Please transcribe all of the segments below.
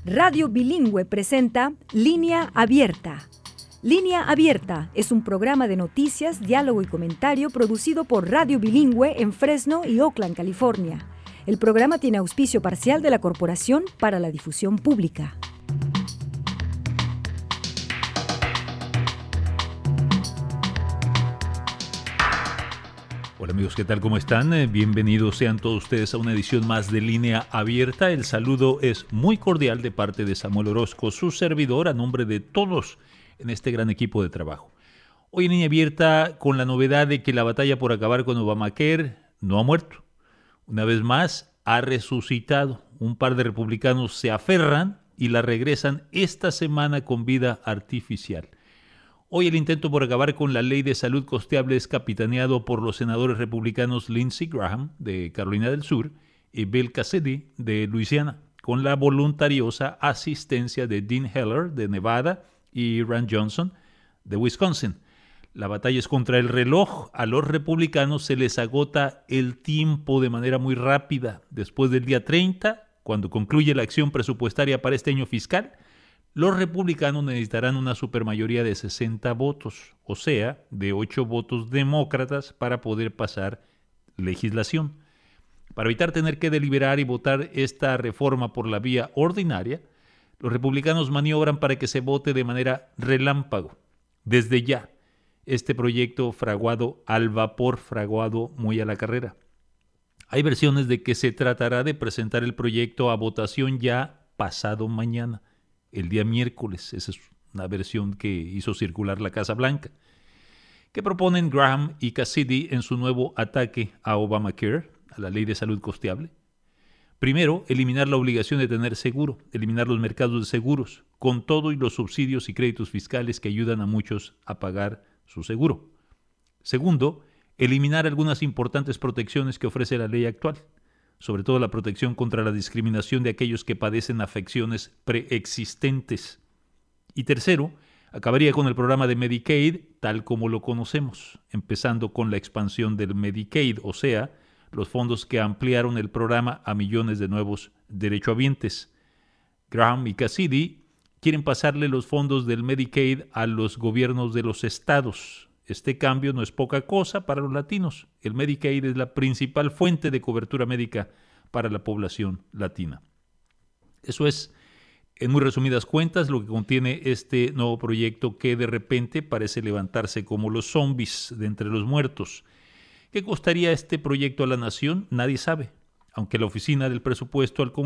Radio Bilingüe presenta Línea Abierta. Línea Abierta es un programa de noticias, diálogo y comentario producido por Radio Bilingüe en Fresno y Oakland, California. El programa tiene auspicio parcial de la Corporación para la Difusión Pública. Hola amigos, ¿qué tal? ¿Cómo están? Bienvenidos sean todos ustedes a una edición más de Línea Abierta. El saludo es muy cordial de parte de Samuel Orozco, su servidor, a nombre de todos en este gran equipo de trabajo. Hoy en Línea Abierta con la novedad de que la batalla por acabar con Obamacare no ha muerto. Una vez más, ha resucitado. Un par de republicanos se aferran y la regresan esta semana con vida artificial. Hoy el intento por acabar con la ley de salud costeable es capitaneado por los senadores republicanos Lindsey Graham, de Carolina del Sur, y Bill Cassidy, de Luisiana, con la voluntariosa asistencia de Dean Heller, de Nevada, y Ron Johnson, de Wisconsin. La batalla es contra el reloj. A los republicanos se les agota el tiempo de manera muy rápida. Después del día 30, cuando concluye la acción presupuestaria para este año fiscal, los republicanos necesitarán una supermayoría de 60 votos, o sea, de 8 votos demócratas para poder pasar legislación. Para evitar tener que deliberar y votar esta reforma por la vía ordinaria, los republicanos maniobran para que se vote de manera relámpago, desde ya. Este proyecto fraguado al vapor, fraguado muy a la carrera. Hay versiones de que se tratará de presentar el proyecto a votación ya pasado mañana, el día miércoles. Esa es una versión que hizo circular la Casa Blanca. ¿Qué proponen Graham y Cassidy en su nuevo ataque a Obamacare, a la ley de salud costeable? Primero, eliminar la obligación de tener seguro, eliminar los mercados de seguros, con todo y los subsidios y créditos fiscales que ayudan a muchos a pagar su seguro. Segundo, eliminar algunas importantes protecciones que ofrece la ley actual, sobre todo la protección contra la discriminación de aquellos que padecen afecciones preexistentes. Y tercero, acabaría con el programa de Medicaid tal como lo conocemos, empezando con la expansión del Medicaid, o sea, los fondos que ampliaron el programa a millones de nuevos derechohabientes. Graham y Cassidy quieren pasarle los fondos del Medicaid a los gobiernos de los estados. Este cambio no es poca cosa para los latinos. El Medicaid es la principal fuente de cobertura médica para la población latina. Eso es, en muy resumidas cuentas, lo que contiene este nuevo proyecto que de repente parece levantarse como los zombies de entre los muertos. ¿Qué costaría este proyecto a la nación? Nadie sabe, aunque la Oficina del Presupuesto del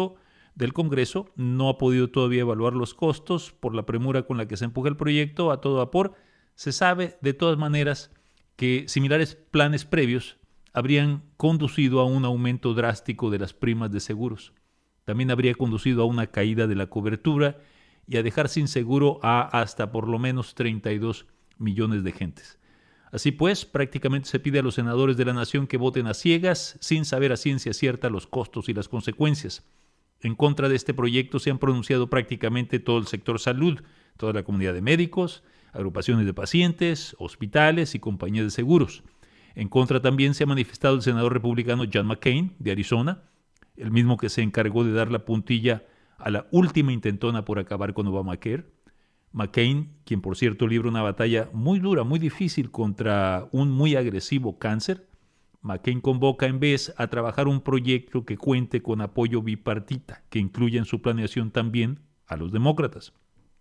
Congreso no ha podido todavía evaluar los costos por la premura con la que se empuja el proyecto a todo vapor. Se sabe de todas maneras que similares planes previos habrían conducido a un aumento drástico de las primas de seguros. También habría conducido a una caída de la cobertura y a dejar sin seguro a hasta por lo menos 32 millones de gentes. Así pues, prácticamente se pide a los senadores de la nación que voten a ciegas, sin saber a ciencia cierta los costos y las consecuencias. En contra de este proyecto se han pronunciado prácticamente todo el sector salud, toda la comunidad de médicos, agrupaciones de pacientes, hospitales y compañías de seguros. En contra también se ha manifestado el senador republicano John McCain, de Arizona, el mismo que se encargó de dar la puntilla a la última intentona por acabar con Obamacare. McCain, quien por cierto libra una batalla muy dura, muy difícil contra un muy agresivo cáncer, McCain convoca en vez a trabajar un proyecto que cuente con apoyo bipartita, que incluya en su planeación también a los demócratas.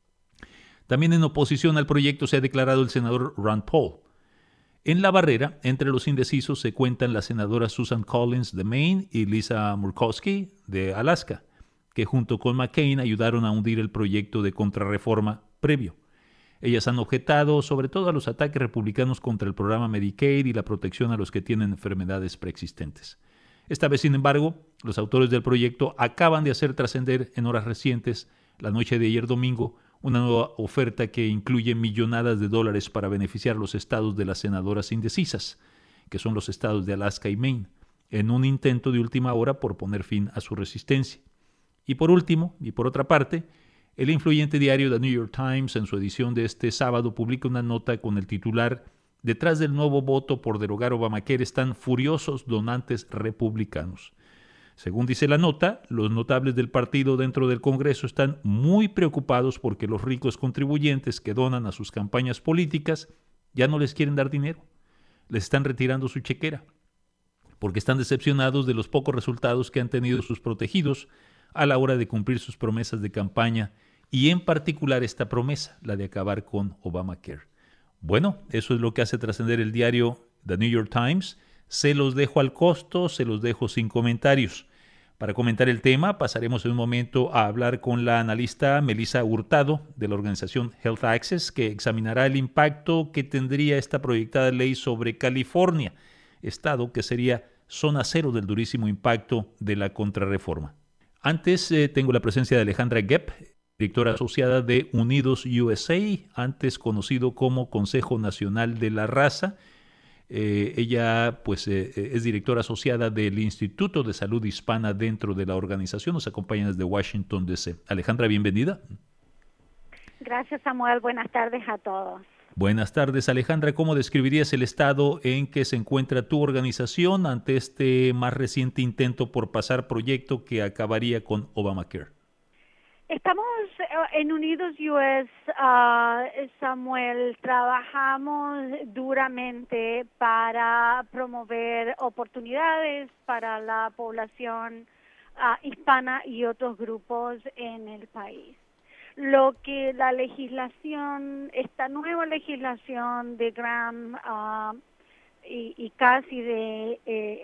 También en oposición al proyecto se ha declarado el senador Rand Paul. En la barrera, entre los indecisos se cuentan las senadoras Susan Collins de Maine y Lisa Murkowski de Alaska, que junto con McCain ayudaron a hundir el proyecto de contrarreforma previo. Ellas han objetado sobre todo a los ataques republicanos contra el programa Medicaid y la protección a los que tienen enfermedades preexistentes. Esta vez, sin embargo, los autores del proyecto acaban de hacer trascender en horas recientes, la noche de ayer domingo, una nueva oferta que incluye millonadas de dólares para beneficiar a los estados de las senadoras indecisas, que son los estados de Alaska y Maine, en un intento de última hora por poner fin a su resistencia. Y por último, y por otra parte, el influyente diario The New York Times, en su edición de este sábado, publica una nota con el titular «Detrás del nuevo voto por derogar Obamacare están furiosos donantes republicanos». Según dice la nota, los notables del partido dentro del Congreso están muy preocupados porque los ricos contribuyentes que donan a sus campañas políticas ya no les quieren dar dinero, les están retirando su chequera, porque están decepcionados de los pocos resultados que han tenido sus protegidos a la hora de cumplir sus promesas de campaña y en particular esta promesa, la de acabar con Obamacare. Bueno, eso es lo que hace trascender el diario The New York Times. Se los dejo al costo, se los dejo sin comentarios. Para comentar el tema, pasaremos en un momento a hablar con la analista Melissa Hurtado de la organización Health Access, que examinará el impacto que tendría esta proyectada ley sobre California, estado que sería zona cero del durísimo impacto de la contrarreforma. Antes tengo la presencia de Alejandra Gepp, directora asociada de Unidos USA, antes conocido como Consejo Nacional de la Raza. Ella es directora asociada del Instituto de Salud Hispana dentro de la organización. Nos acompaña desde Washington, D.C. Alejandra, bienvenida. Gracias, Samuel. Buenas tardes a todos. Buenas tardes, Alejandra. ¿Cómo describirías el estado en que se encuentra tu organización ante este más reciente intento por pasar proyecto que acabaría con Obamacare? Estamos en Unidos US, Samuel, trabajamos duramente para promover oportunidades para la población hispana y otros grupos en el país. Lo que la legislación, esta nueva legislación de Graham y Cassidy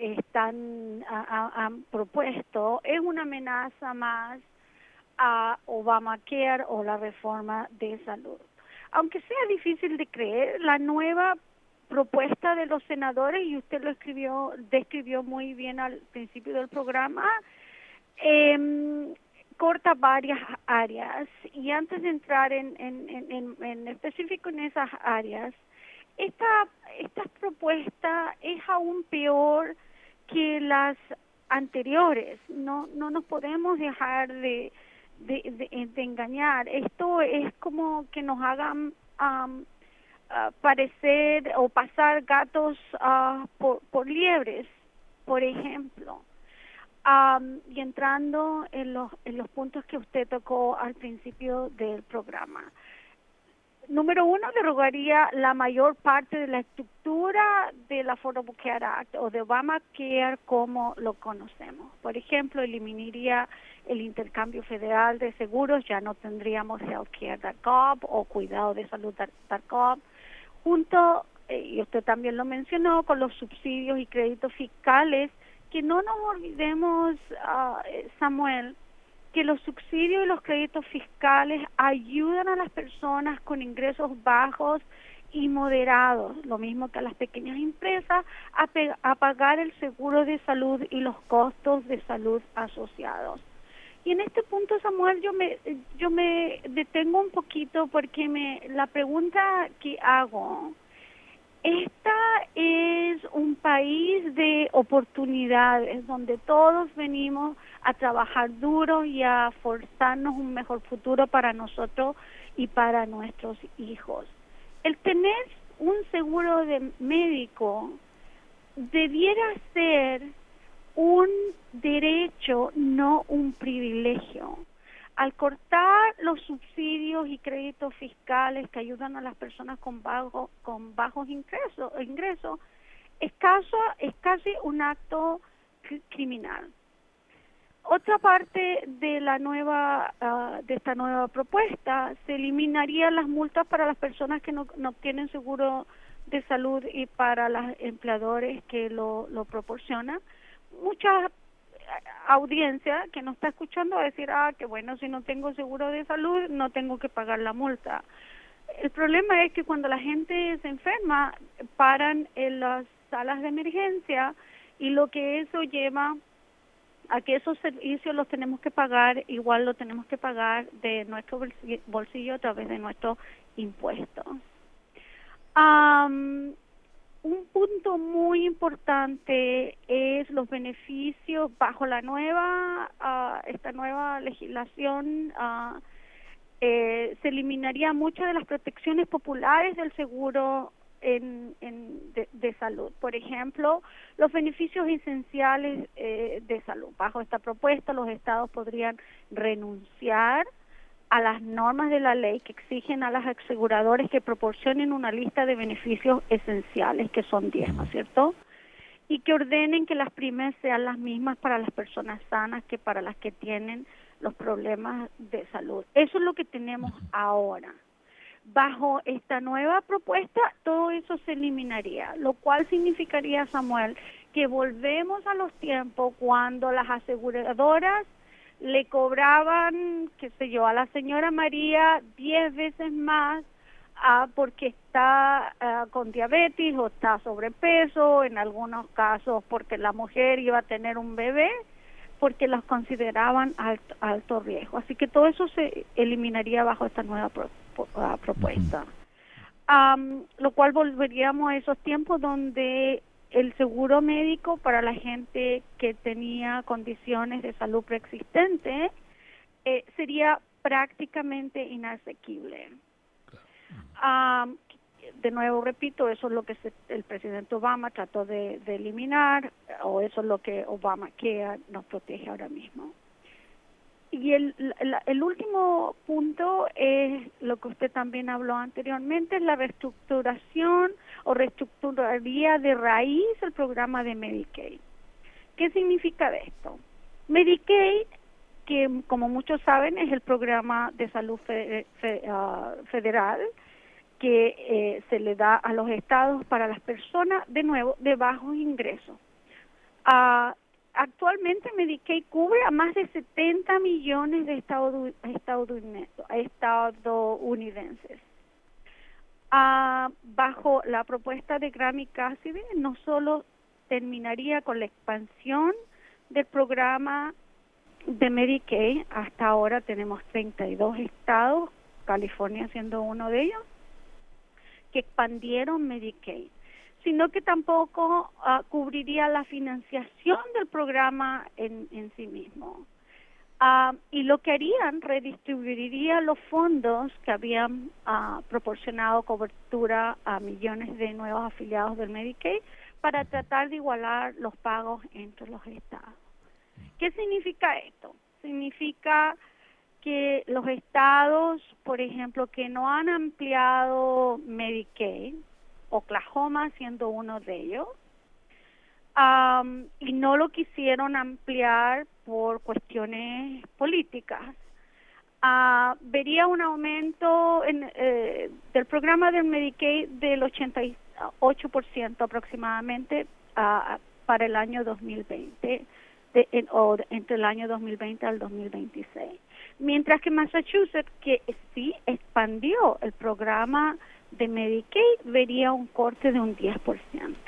han propuesto es una amenaza más a Obamacare o la reforma de salud. Aunque sea difícil de creer, la nueva propuesta de los senadores, y usted lo describió muy bien al principio del programa, corta varias áreas. Y antes de entrar en específico en esas áreas, esta propuesta es aún peor que las anteriores. No nos podemos dejar de engañar. Esto es como que nos hagan parecer o pasar gatos por liebres, por ejemplo. Y entrando en los puntos que usted tocó al principio del programa. Número uno, derogaría la mayor parte de la estructura del Affordable Care Act o de Obamacare como lo conocemos. Por ejemplo, eliminaría el intercambio federal de seguros, ya no tendríamos healthcare.gov o cuidado de salud.gov, junto, y usted también lo mencionó, con los subsidios y créditos fiscales, que no nos olvidemos, Samuel, que los subsidios y los créditos fiscales ayudan a las personas con ingresos bajos y moderados, lo mismo que a las pequeñas empresas, a pagar el seguro de salud y los costos de salud asociados. Y en este punto, Samuel, yo me detengo un poquito porque la pregunta que hago, esta es un país de oportunidades donde todos venimos a trabajar duro y a forzarnos un mejor futuro para nosotros y para nuestros hijos. El tener un seguro de médico debiera ser un derecho, no un privilegio. Al cortar los subsidios y créditos fiscales que ayudan a las personas con bajos ingresos, es casi un acto criminal. Otra parte de esta nueva propuesta, se eliminarían las multas para las personas que no obtienen seguro de salud y para los empleadores que lo proporcionan. Mucha audiencia que no está escuchando va a decir, que bueno, si no tengo seguro de salud no tengo que pagar la multa. El problema es que cuando la gente se enferma paran en las salas de emergencia y lo que eso lleva a que esos servicios los tenemos que pagar, igual lo tenemos que pagar de nuestro bolsillo a través de nuestros impuestos. Un punto muy importante es los beneficios bajo esta nueva legislación. Se eliminaría muchas de las protecciones populares del seguro de salud. Por ejemplo, los beneficios esenciales de salud. Bajo esta propuesta, los estados podrían renunciar a las normas de la ley que exigen a las aseguradoras que proporcionen una lista de beneficios esenciales, que son 10, ¿no es cierto? Y que ordenen que las primas sean las mismas para las personas sanas que para las que tienen los problemas de salud. Eso es lo que tenemos ahora. Bajo esta nueva propuesta, todo eso se eliminaría, lo cual significaría, Samuel, que volvemos a los tiempos cuando las aseguradoras le cobraban, qué sé yo, a la señora María 10 veces más porque está con diabetes o está sobrepeso, en algunos casos porque la mujer iba a tener un bebé, porque los consideraban alto riesgo. Así que todo eso se eliminaría bajo esta nueva propuesta. Lo cual volveríamos a esos tiempos donde el seguro médico para la gente que tenía condiciones de salud preexistentes sería prácticamente inasequible. De nuevo repito, eso es lo que el presidente Obama trató de eliminar, o eso es lo que Obamacare nos protege ahora mismo. Y el último punto es lo que usted también habló anteriormente, es la reestructuración o reestructuraría de raíz el programa de Medicaid. ¿Qué significa esto? Medicaid, que como muchos saben es el programa de salud federal que se le da a los estados para las personas, de nuevo, de bajos ingresos. Actualmente Medicaid cubre a más de 70 millones de estadounidenses. Bajo la propuesta de Graham y Cassidy, no solo terminaría con la expansión del programa de Medicaid, hasta ahora tenemos 32 estados, California siendo uno de ellos, que expandieron Medicaid, sino que tampoco cubriría la financiación del programa en sí mismo. Y lo que harían, redistribuiría los fondos que habían proporcionado cobertura a millones de nuevos afiliados del Medicaid para tratar de igualar los pagos entre los estados. ¿Qué significa esto? Significa que los estados, por ejemplo, que no han ampliado Medicaid, Oklahoma siendo uno de ellos, y no lo quisieron ampliar por cuestiones políticas, vería un aumento del programa del Medicaid del 88% aproximadamente para el año 2020, o entre el año 2020 al 2026. Mientras que Massachusetts, que sí expandió el programa de Medicaid, vería un corte de un 10%.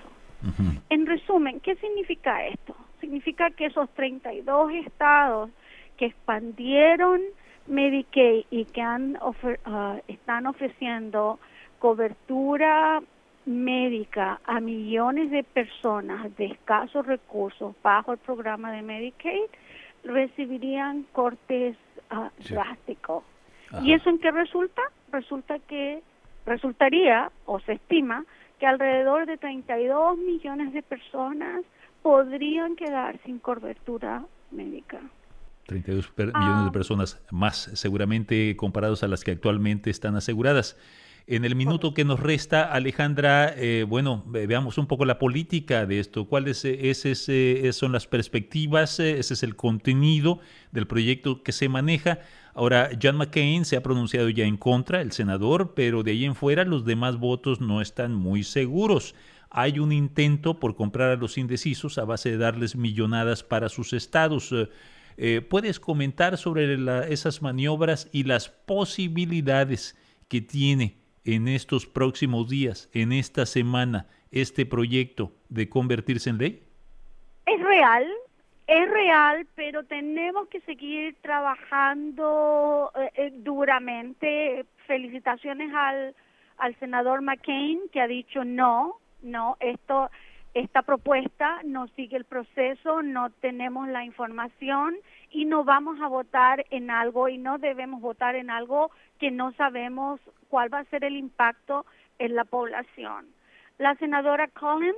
En resumen, ¿qué significa esto? Significa que esos 32 estados que expandieron Medicaid y que están ofreciendo cobertura médica a millones de personas de escasos recursos bajo el programa de Medicaid, recibirían cortes drásticos. ¿Y eso en qué resulta? Resultaría, o se estima, que alrededor de 32 millones de personas podrían quedar sin cobertura médica. 32 millones de personas más, seguramente comparados a las que actualmente están aseguradas. En el minuto que nos resta, Alejandra, veamos un poco la política de esto. ¿Cuáles son las perspectivas? Ese es el contenido del proyecto que se maneja. Ahora, John McCain se ha pronunciado ya en contra, el senador, pero de ahí en fuera los demás votos no están muy seguros. Hay un intento por comprar a los indecisos a base de darles millonadas para sus estados. ¿Puedes comentar sobre esas maniobras y las posibilidades que tiene en estos próximos días, en esta semana, este proyecto de convertirse en ley? Es real, pero tenemos que seguir trabajando duramente. Felicitaciones al senador McCain, que ha dicho no, esta propuesta no sigue el proceso, no tenemos la información y no vamos a votar en algo, y no debemos votar en algo que no sabemos cuál va a ser el impacto en la población. La senadora Collins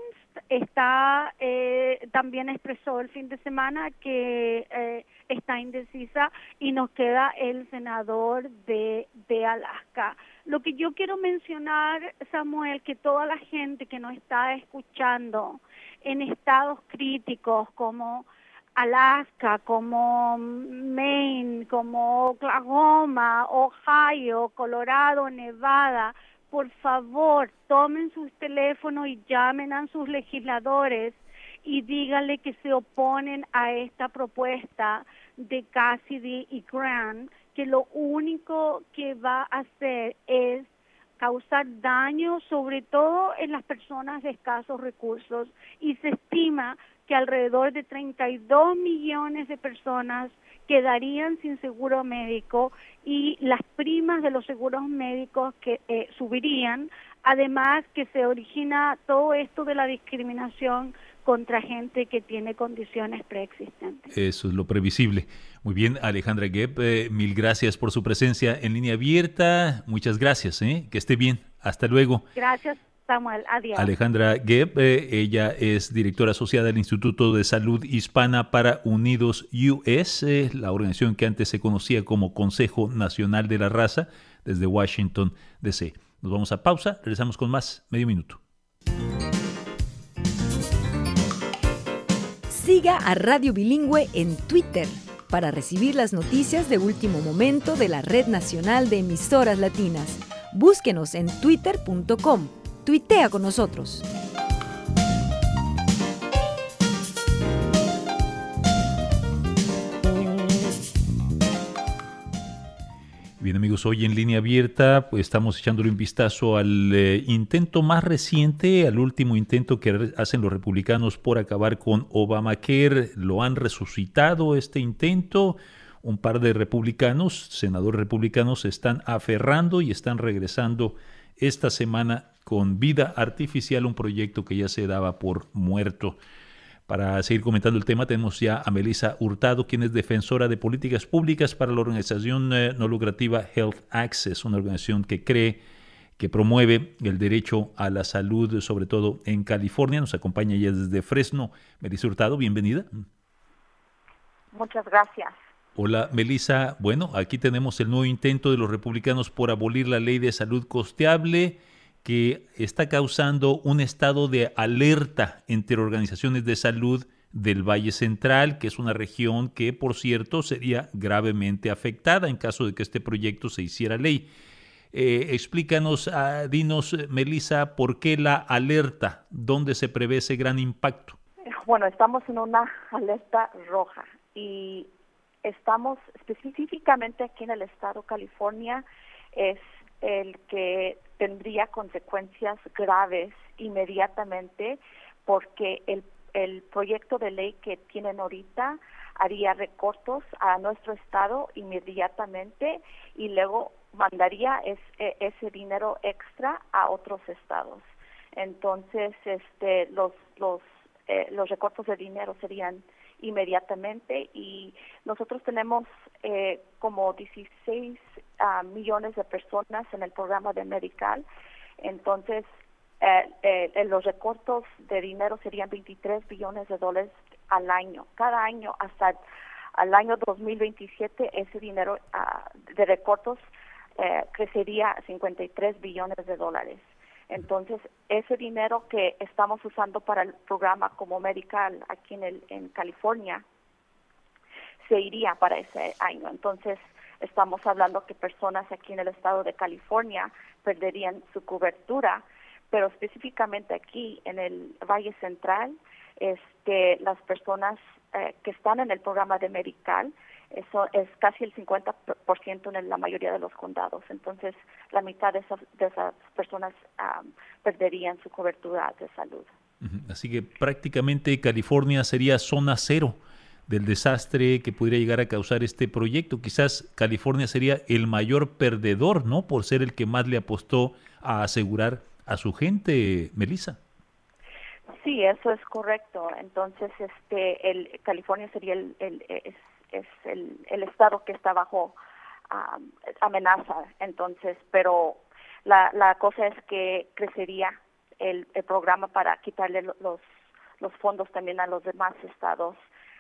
también expresó el fin de semana que está indecisa y nos queda el senador de Alaska. Lo que yo quiero mencionar, Samuel, que toda la gente que nos está escuchando en estados críticos como Alaska, como Maine, como Oklahoma, Ohio, Colorado, Nevada, por favor, tomen sus teléfonos y llamen a sus legisladores y díganle que se oponen a esta propuesta de Cassidy y Grant, que lo único que va a hacer es causar daño, sobre todo en las personas de escasos recursos, y se estima que alrededor de 32 millones de personas quedarían sin seguro médico y las primas de los seguros médicos que subirían, además que se origina todo esto de la discriminación contra gente que tiene condiciones preexistentes. Eso es lo previsible. Muy bien, Alejandra Gebb, mil gracias por su presencia en Línea Abierta. Muchas gracias, que esté bien. Hasta luego. Gracias, Samuel. Adiós. Alejandra Gebb, ella es directora asociada del Instituto de Salud Hispana para Unidos US, la organización que antes se conocía como Consejo Nacional de la Raza, desde Washington, D.C. Nos vamos a pausa, regresamos con más, medio minuto. Siga a Radio Bilingüe en Twitter para recibir las noticias de último momento de la Red Nacional de Emisoras Latinas. Búsquenos en twitter.com. Tuitea con nosotros. Bien, amigos, hoy en Línea Abierta pues estamos echándole un vistazo al intento más reciente, al último intento que hacen los republicanos por acabar con Obamacare. Lo han resucitado este intento. Un par de republicanos, senadores republicanos, se están aferrando y están regresando esta semana con vida artificial, un proyecto que ya se daba por muerto. Para seguir comentando el tema, tenemos ya a Melissa Hurtado, quien es defensora de políticas públicas para la organización no lucrativa Health Access, una organización que promueve el derecho a la salud, sobre todo en California. Nos acompaña ya desde Fresno. Melissa Hurtado, bienvenida. Muchas gracias. Hola, Melissa. Bueno, aquí tenemos el nuevo intento de los republicanos por abolir la ley de salud costeable, que está causando un estado de alerta entre organizaciones de salud del Valle Central, que es una región que, por cierto, sería gravemente afectada en caso de que este proyecto se hiciera ley. Explícanos, dinos, Melissa, ¿por qué la alerta? ¿Dónde se prevé ese gran impacto? Bueno, estamos en una alerta roja y estamos específicamente aquí en el estado de California, es el que tendría consecuencias graves inmediatamente porque el proyecto de ley que tienen ahorita haría recortes a nuestro estado inmediatamente y luego mandaría ese dinero extra a otros estados. Entonces, los recortes de dinero serían inmediatamente y nosotros tenemos como 16 millones de personas en el programa de Medical. Entonces los recortes de dinero serían 23 billones de dólares al año. Cada año hasta al año 2027 ese dinero de recortes crecería a 53 billones de dólares. Entonces, ese dinero que estamos usando para el programa como Medical aquí en California se iría para ese año. Entonces, estamos hablando que personas aquí en el estado de California perderían su cobertura, pero específicamente aquí en el Valle Central, las personas que están en el programa de Medical, eso es casi el 50% en la mayoría de los condados. Entonces, la mitad de esas personas perderían su cobertura de salud. Así que prácticamente California sería zona cero del desastre que pudiera llegar a causar este proyecto. Quizás California sería el mayor perdedor, ¿no? Por ser el que más le apostó a asegurar a su gente, Melissa. Sí, eso es correcto. Entonces, California sería el estado que está bajo amenaza. Entonces, pero la cosa es que crecería el programa para quitarle los fondos también a los demás estados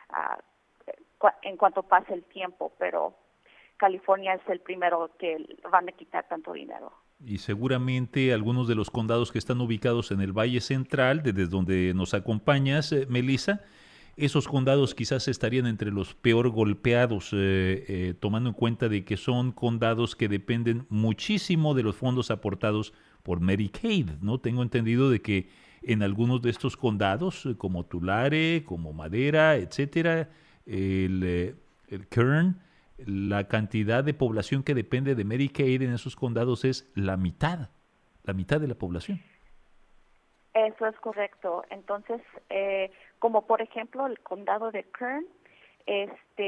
en cuanto pase el tiempo, pero California es el primero que van a quitar tanto dinero. Y seguramente algunos de los condados que están ubicados en el Valle Central, desde donde nos acompañas, Melissa, esos condados quizás estarían entre los peor golpeados, tomando en cuenta de que son condados que dependen muchísimo de los fondos aportados por Medicaid, ¿no? Tengo entendido de que en algunos de estos condados, como Tulare, como Madera, etcétera, el Kern, la cantidad de población que depende de Medicaid en esos condados es la mitad de la población. Eso es correcto. Entonces, como por ejemplo el condado de Kern, el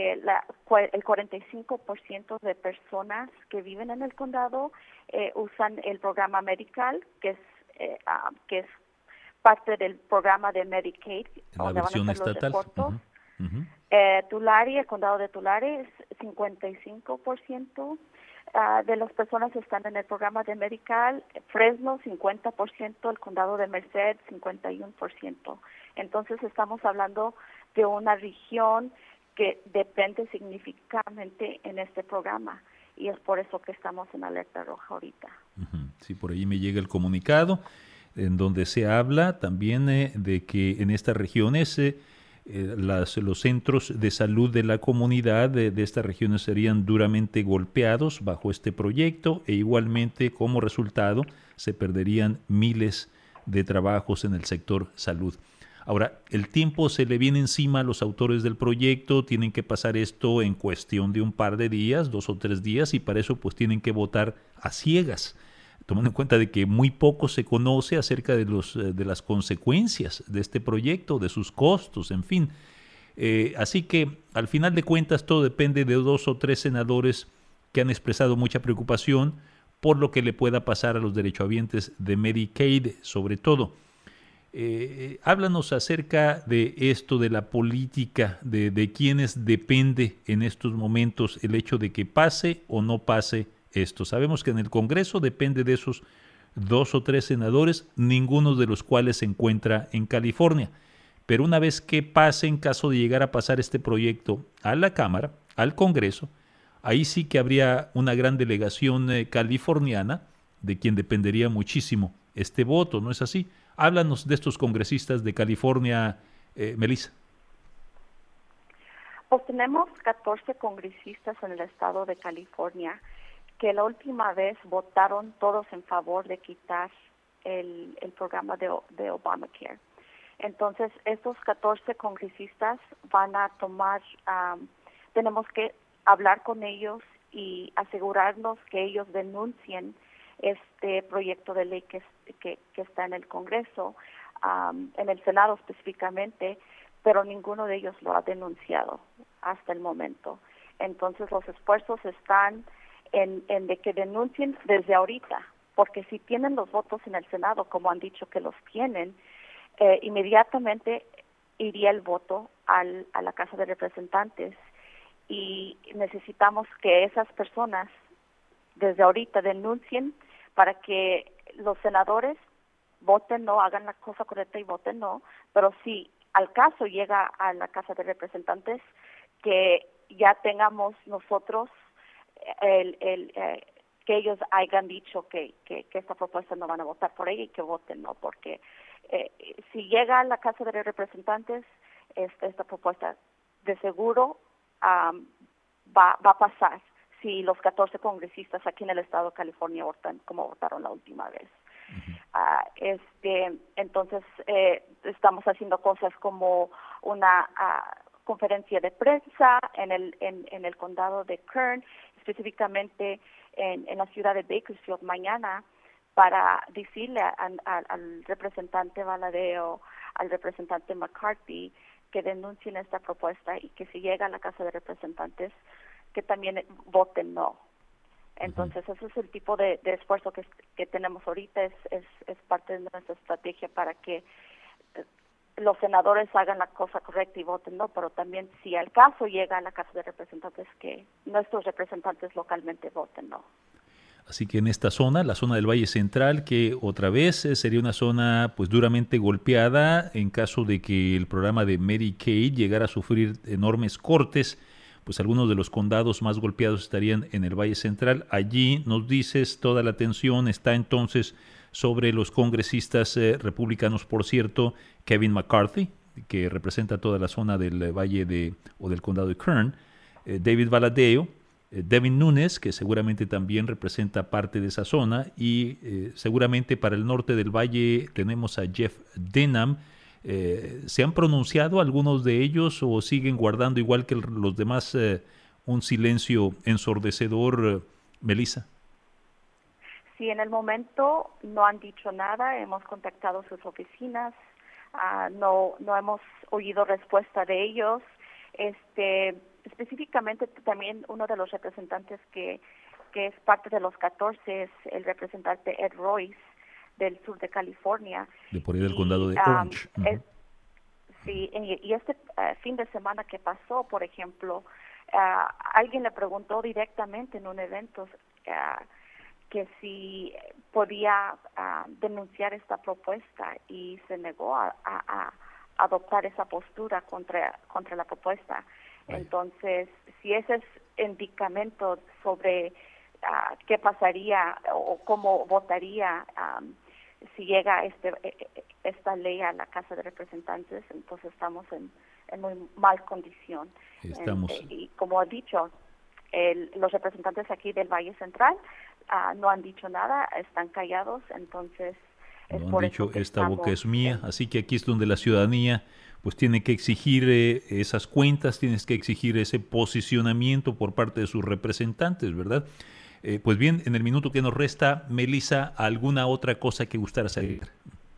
45% de personas que viven en el condado usan el programa Medical, que es parte del programa de Medicaid, La versión estatal. Tulare, el condado de Tulare es 55% de las personas están en el programa de Medical, Fresno 50%, el condado de Merced 51%. Entonces estamos hablando de una región que depende significativamente en este programa y es por eso que estamos en alerta roja ahorita. Sí, por ahí me llega el comunicado en donde se habla también de que en estas regiones los centros de salud de la comunidad de estas regiones serían duramente golpeados bajo este proyecto e igualmente como resultado se perderían miles de trabajos en el sector salud. Ahora, el tiempo se le viene encima a los autores del proyecto, tienen que pasar esto en cuestión de un par de días, 2 o 3 días, y para eso pues tienen que votar a ciegas, tomando en cuenta de que muy poco se conoce acerca de las consecuencias de este proyecto, de sus costos, en fin. Así que al final de cuentas todo depende de 2 o 3 senadores que han expresado mucha preocupación por lo que le pueda pasar a los derechohabientes de Medicaid, sobre todo. Háblanos acerca de esto, de la política, de quiénes depende en estos momentos el hecho de que pase o no pase esto. Sabemos que en el Congreso depende de esos 2 o 3 senadores, ninguno de los cuales se encuentra en California. Pero una vez que pase, en caso de llegar a pasar este proyecto a la Cámara, al Congreso, ahí sí que habría una gran delegación californiana de quien dependería muchísimo este voto, ¿no es así? Háblanos de estos congresistas de California, Melissa. Pues tenemos 14 congresistas en el estado de California que la última vez votaron todos en favor de quitar el programa de Obamacare. Entonces, estos 14 congresistas van a tomar, tenemos que hablar con ellos y asegurarnos que ellos denuncien este proyecto de ley que está en el Congreso, en el Senado específicamente, pero ninguno de ellos lo ha denunciado hasta el momento. Entonces, los esfuerzos están en de que denuncien desde ahorita, porque si tienen los votos en el Senado, como han dicho que los tienen, inmediatamente iría el voto a la Casa de Representantes y necesitamos que esas personas desde ahorita denuncien para que los senadores voten no, hagan la cosa correcta y voten no, pero si al caso llega a la Casa de Representantes, que ya tengamos nosotros que ellos hayan dicho que esta propuesta no van a votar por ella y que voten no, porque si llega a la Casa de Representantes esta propuesta de seguro va a pasar si los 14 congresistas aquí en el estado de California votan como votaron la última vez. Entonces estamos haciendo cosas como una conferencia de prensa en el condado de Kern, específicamente en la ciudad de Bakersfield mañana, para decirle al representante Valadeo, al representante McCarthy, que denuncien esta propuesta y que si llega a la Casa de Representantes, que también voten no. Entonces, ese es el tipo de esfuerzo que tenemos ahorita, es parte de nuestra estrategia para que los senadores hagan la cosa correcta y voten no, pero también si al caso llega a la Casa de Representantes, que nuestros representantes localmente voten no. Así que en esta zona, la zona del Valle Central, que otra vez sería una zona pues duramente golpeada en caso de que el programa de Medicaid llegara a sufrir enormes cortes, pues algunos de los condados más golpeados estarían en el Valle Central. Allí nos dices, toda la atención está entonces sobre los congresistas republicanos, por cierto, Kevin McCarthy, que representa toda la zona del Valle o del condado de Kern, David Valadao, Devin Nunes, que seguramente también representa parte de esa zona, y seguramente para el norte del valle tenemos a Jeff Denham. ¿Se han pronunciado algunos de ellos o siguen guardando, igual que los demás, un silencio ensordecedor, Melissa? Sí, en el momento no han dicho nada, hemos contactado sus oficinas, no hemos oído respuesta de ellos. Específicamente también uno de los representantes que es parte de los 14 es el representante Ed Royce del sur de California. De por ahí del condado de Orange. Sí, y este fin de semana que pasó, por ejemplo, alguien le preguntó directamente en un evento que si podía denunciar esta propuesta y se negó a adoptar esa postura contra la propuesta. Entonces, si ese es indicamento sobre qué pasaría o cómo votaría si llega esta ley a la Casa de Representantes, entonces estamos en muy mal condición. Y como he dicho, los representantes aquí del Valle Central no han dicho nada, están callados, entonces... No han dicho, esta boca es mía, así que aquí es donde la ciudadanía pues tiene que exigir esas cuentas, tienes que exigir ese posicionamiento por parte de sus representantes, ¿verdad? Pues bien, en el minuto que nos resta, Melissa, ¿alguna otra cosa que gustara saber?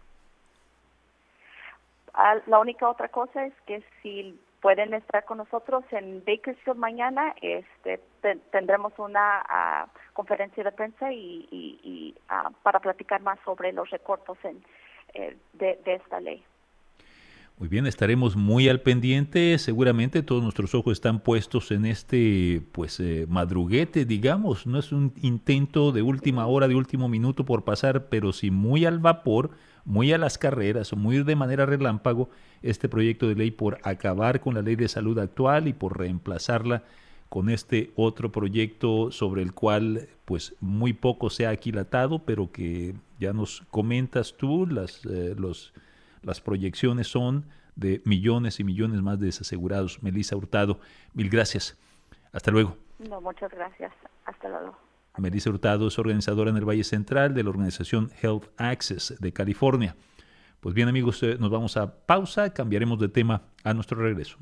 La única otra cosa es que si pueden estar con nosotros en Bakersfield mañana, tendremos una conferencia de prensa y para platicar más sobre los recortes de esta ley. Muy bien, estaremos muy al pendiente. Seguramente todos nuestros ojos están puestos en este madruguete, digamos. No es un intento de última hora, de último minuto por pasar, pero sí muy al vapor, muy a las carreras, muy de manera relámpago, este proyecto de ley por acabar con la ley de salud actual y por reemplazarla con este otro proyecto sobre el cual pues muy poco se ha aquilatado, pero que ya nos comentas tú, las proyecciones son de millones y millones más de desasegurados. Melissa Hurtado, mil gracias. Hasta luego. No, muchas gracias. Hasta luego. Melissa Hurtado es organizadora en el Valle Central de la organización Health Access de California. Pues bien, amigos, nos vamos a pausa, cambiaremos de tema a nuestro regreso.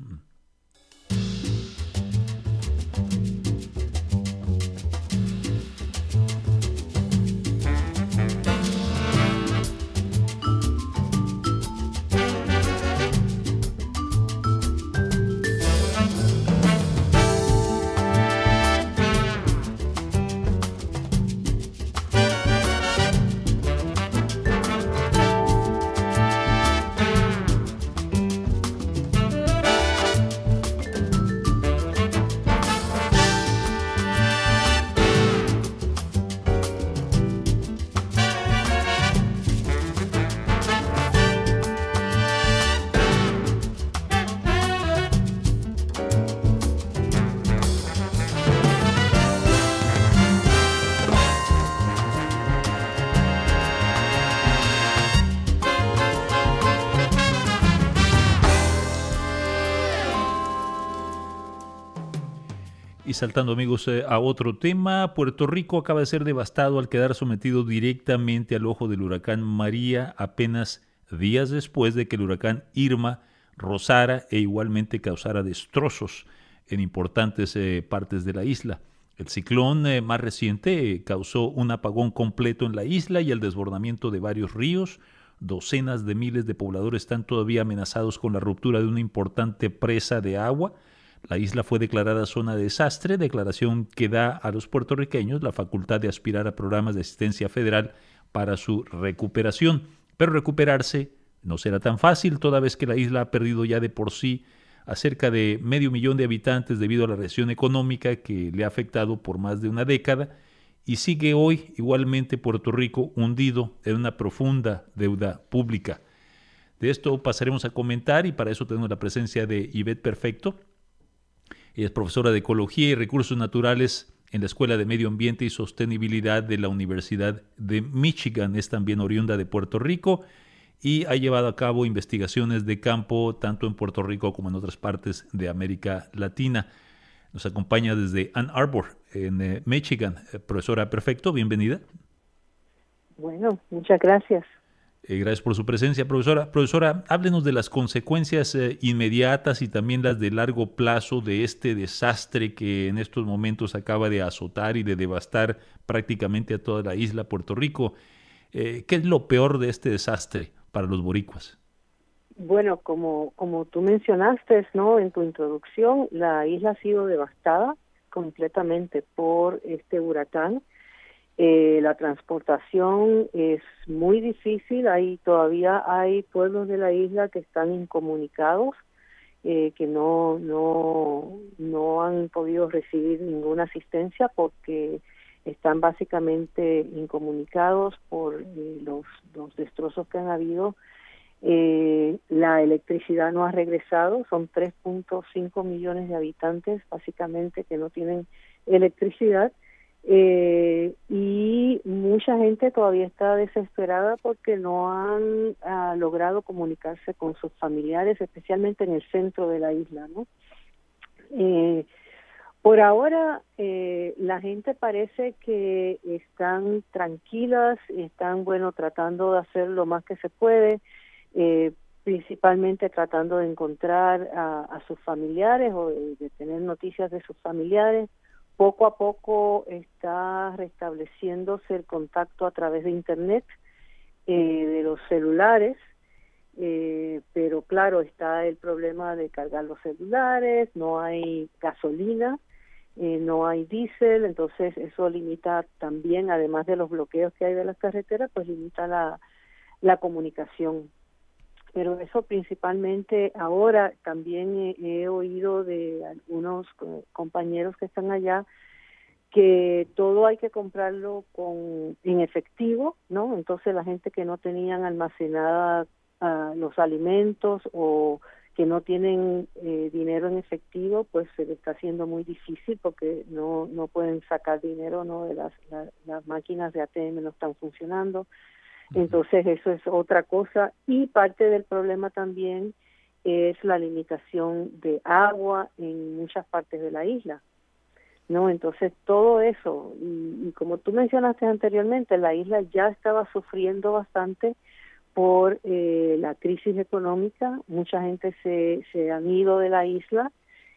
Y saltando, amigos, a otro tema, Puerto Rico acaba de ser devastado al quedar sometido directamente al ojo del huracán María apenas días después de que el huracán Irma rozara e igualmente causara destrozos en importantes partes de la isla. El ciclón más reciente causó un apagón completo en la isla y el desbordamiento de varios ríos. Docenas de miles de pobladores están todavía amenazados con la ruptura de una importante presa de agua. La isla fue declarada zona de desastre, declaración que da a los puertorriqueños la facultad de aspirar a programas de asistencia federal para su recuperación. Pero recuperarse no será tan fácil, toda vez que la isla ha perdido ya de por sí a cerca de 500,000 de habitantes debido a la recesión económica que le ha afectado por más de una década y sigue hoy igualmente Puerto Rico hundido en una profunda deuda pública. De esto pasaremos a comentar y para eso tenemos la presencia de Ivette Perfecto. Ella es profesora de Ecología y Recursos Naturales en la Escuela de Medio Ambiente y Sostenibilidad de la Universidad de Michigan. Es también oriunda de Puerto Rico y ha llevado a cabo investigaciones de campo tanto en Puerto Rico como en otras partes de América Latina. Nos acompaña desde Ann Arbor, en Michigan. Profesora Perfecto, bienvenida. Bueno, muchas gracias. Gracias por su presencia, profesora. Profesora, háblenos de las consecuencias inmediatas y también las de largo plazo de este desastre que en estos momentos acaba de azotar y de devastar prácticamente a toda la isla Puerto Rico. ¿Qué es lo peor de este desastre para los boricuas? Bueno, como tú mencionaste, ¿no? En tu introducción, la isla ha sido devastada completamente por este huracán. La transportación es muy difícil, todavía hay pueblos de la isla que están incomunicados, que no han podido recibir ninguna asistencia porque están básicamente incomunicados por los destrozos que han habido. La electricidad no ha regresado, son 3.5 millones de habitantes básicamente que no tienen electricidad. Y mucha gente todavía está desesperada porque no han logrado comunicarse con sus familiares, especialmente en el centro de la isla, ¿no? Por ahora, la gente parece que están tranquilas, están, tratando de hacer lo más que se puede, principalmente tratando de encontrar a sus familiares o de tener noticias de sus familiares. Poco a poco está restableciéndose el contacto a través de Internet, de los celulares, pero claro, está el problema de cargar los celulares, no hay gasolina, no hay diésel, entonces eso limita también, además de los bloqueos que hay de las carreteras, pues limita la comunicación. Pero eso principalmente ahora también he oído de algunos compañeros que están allá que todo hay que comprarlo en efectivo, ¿no? Entonces la gente que no tenían almacenada los alimentos o que no tienen dinero en efectivo, pues se les está haciendo muy difícil porque no pueden sacar dinero, ¿no? De las máquinas de ATM no están funcionando. Entonces eso es otra cosa y parte del problema también es la limitación de agua en muchas partes de la isla, ¿no? Entonces todo eso y como tú mencionaste anteriormente, la isla ya estaba sufriendo bastante por la crisis económica, mucha gente se han ido de la isla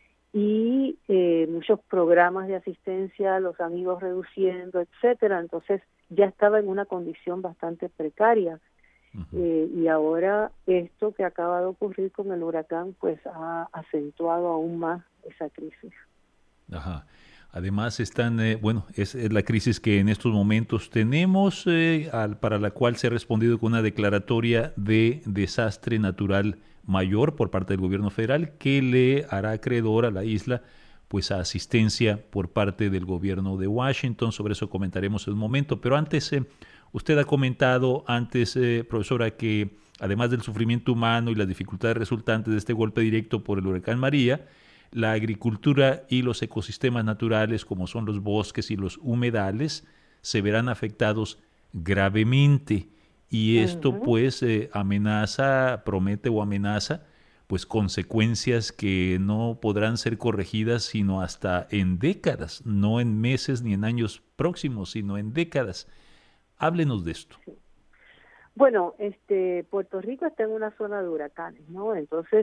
y muchos programas de asistencia los han ido reduciendo, etcétera. Entonces ya estaba en una condición bastante precaria. Y ahora esto que acaba de ocurrir con el huracán pues ha acentuado aún más esa crisis. Ajá. Además están, es la crisis que en estos momentos tenemos, para la cual se ha respondido con una declaratoria de desastre natural mayor por parte del gobierno federal que le hará acreedor a la isla pues a asistencia por parte del gobierno de Washington. Sobre eso comentaremos en un momento, pero antes usted ha comentado profesora, que además del sufrimiento humano y las dificultades resultantes de este golpe directo por el huracán María, la agricultura y los ecosistemas naturales como son los bosques y los humedales se verán afectados gravemente y esto pues promete o amenaza pues consecuencias que no podrán ser corregidas sino hasta en décadas, no en meses ni en años próximos, sino en décadas. Háblenos de esto. Bueno, Puerto Rico está en una zona de huracanes, ¿no? Entonces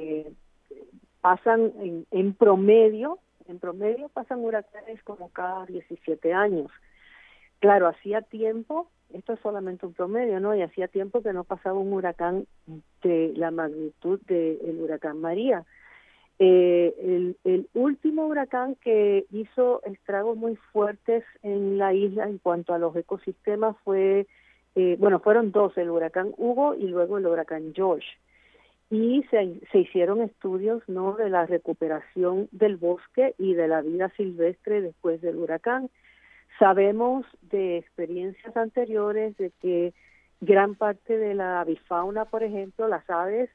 pasan en promedio pasan huracanes como cada 17 años. Claro, hacía tiempo, esto es solamente un promedio, ¿no? Y hacía tiempo que no pasaba un huracán de la magnitud del huracán María. El último huracán que hizo estragos muy fuertes en la isla en cuanto a los ecosistemas fueron dos, el huracán Hugo y luego el huracán George. Y se hicieron estudios, ¿no?, de la recuperación del bosque y de la vida silvestre después del huracán. Sabemos de experiencias anteriores de que gran parte de la avifauna, por ejemplo, las aves,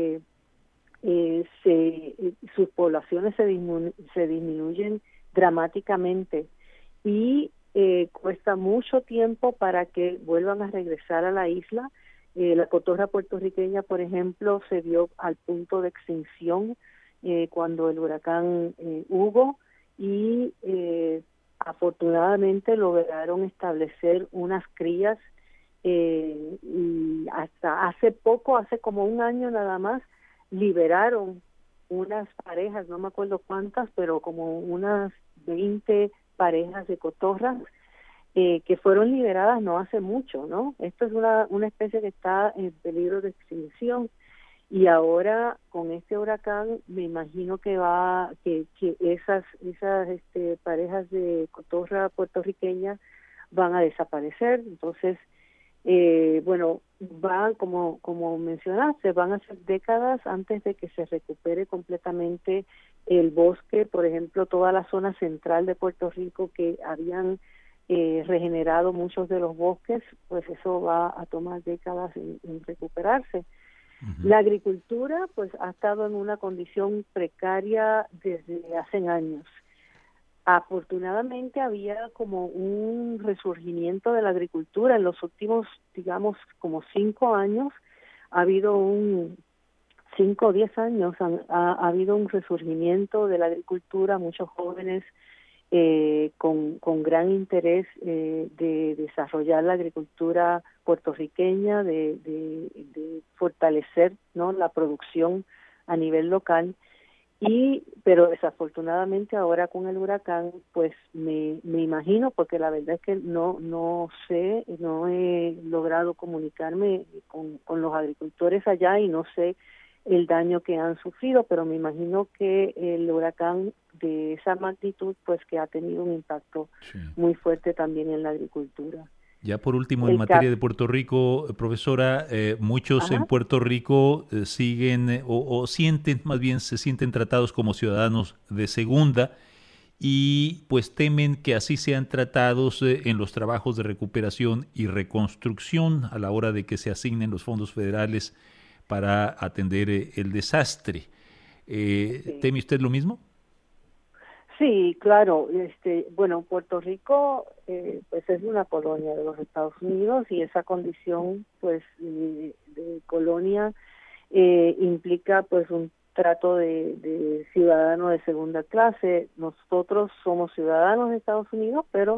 sus poblaciones se disminuyen dramáticamente y cuesta mucho tiempo para que vuelvan a regresar a la isla. La cotorra puertorriqueña, por ejemplo, se vio al punto de extinción cuando el huracán Hugo, y afortunadamente lograron establecer unas crías, y hasta hace poco, hace como un año nada más, liberaron unas parejas, no me acuerdo cuántas, pero como unas 20 parejas de cotorras que fueron liberadas no hace mucho, ¿no? Esto es una especie que está en peligro de extinción, y ahora con este huracán me imagino que esas parejas de cotorra puertorriqueña van a desaparecer. Entonces, bueno, como mencionaste, van a ser décadas antes de que se recupere completamente el bosque. Por ejemplo, toda la zona central de Puerto Rico, que habían regenerado muchos de los bosques, pues eso va a tomar décadas en recuperarse. Uh-huh. La agricultura pues ha estado en una condición precaria desde hace años. Afortunadamente había como un resurgimiento de la agricultura en los últimos, digamos, como 5 años. Ha habido 5 o 10 años, ha habido un resurgimiento de la agricultura, muchos jóvenes con gran interés de desarrollar la agricultura puertorriqueña, de fortalecer, ¿no?, la producción a nivel local. Pero desafortunadamente ahora con el huracán, pues me imagino, porque la verdad es que no sé, no he logrado comunicarme con los agricultores allá y no sé el daño que han sufrido, pero me imagino que el huracán de esa magnitud, pues que ha tenido un impacto muy fuerte también en la agricultura. Ya por último, en materia de Puerto Rico, profesora, muchos en Puerto Rico siguen o sienten, más bien se sienten tratados como ciudadanos de segunda, y pues temen que así sean tratados en los trabajos de recuperación y reconstrucción a la hora de que se asignen los fondos federales para atender el desastre. Sí. ¿Teme usted lo mismo? Sí, claro. Bueno, Puerto Rico pues es una colonia de los Estados Unidos, y esa condición pues de colonia implica pues un trato de ciudadano de segunda clase. Nosotros somos ciudadanos de Estados Unidos, pero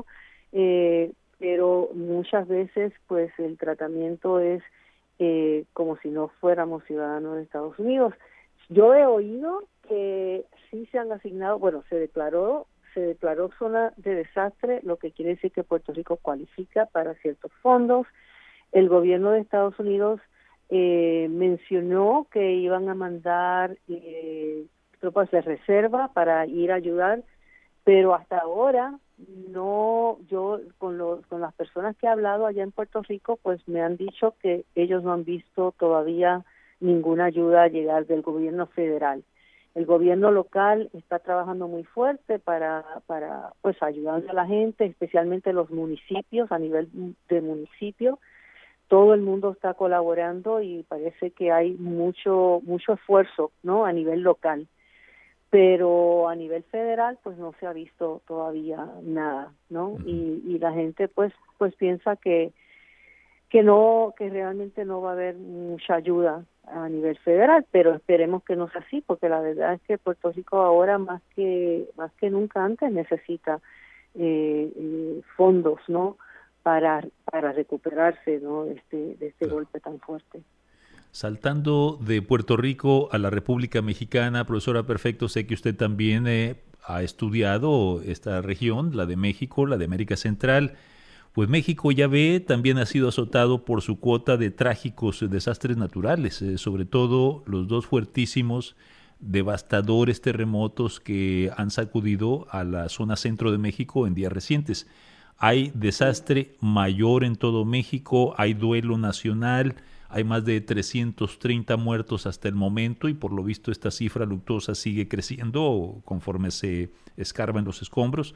muchas veces pues el tratamiento es como si no fuéramos ciudadanos de Estados Unidos. Yo he oído que sí se han asignado, bueno, se declaró zona de desastre, lo que quiere decir que Puerto Rico cualifica para ciertos fondos. El gobierno de Estados Unidos mencionó que iban a mandar tropas de reserva para ir a ayudar, pero hasta ahora no. Yo con las personas que he hablado allá en Puerto Rico, pues me han dicho que ellos no han visto todavía ninguna ayuda llegar del gobierno federal. El gobierno local está trabajando muy fuerte para pues ayudando a la gente, especialmente los municipios, a nivel de municipio. Todo el mundo está colaborando y parece que hay mucho esfuerzo, ¿no?, a nivel local. Pero a nivel federal pues no se ha visto todavía nada, ¿no? Y la gente pues piensa que realmente no va a haber mucha ayuda a nivel federal, pero esperemos que no sea así, porque la verdad es que Puerto Rico ahora más que nunca antes necesita fondos, ¿no?, para recuperarse, ¿no?, de este golpe tan fuerte. Saltando de Puerto Rico a la República Mexicana, profesora Perfecto, sé que usted también ha estudiado esta región, la de México, la de América Central. Pues México, ya ve, también ha sido azotado por su cuota de trágicos desastres naturales, sobre todo los 2 fuertísimos, devastadores terremotos que han sacudido a la zona centro de México en días recientes. Hay desastre mayor en todo México, hay duelo nacional, hay más de 330 muertos hasta el momento, y por lo visto esta cifra luctuosa sigue creciendo conforme se escarban los escombros.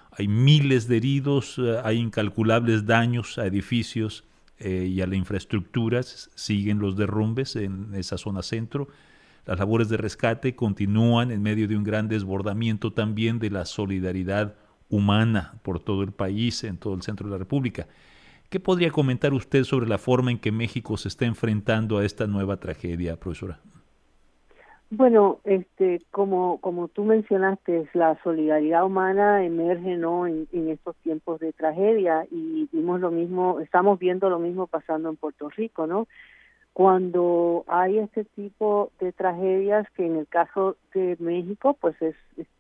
hay miles de heridos, hay incalculables daños a edificios y a la infraestructura, siguen los derrumbes en esa zona centro. Las labores de rescate continúan en medio de un gran desbordamiento también de la solidaridad humana por todo el país, en todo el centro de la República. ¿Qué podría comentar usted sobre la forma en que México se está enfrentando a esta nueva tragedia, profesora? Bueno, como tú mencionaste, la solidaridad humana emerge, ¿no?, en estos tiempos de tragedia, y vimos lo mismo, estamos viendo lo mismo pasando en Puerto Rico, ¿no? Cuando hay este tipo de tragedias, que en el caso de México, pues es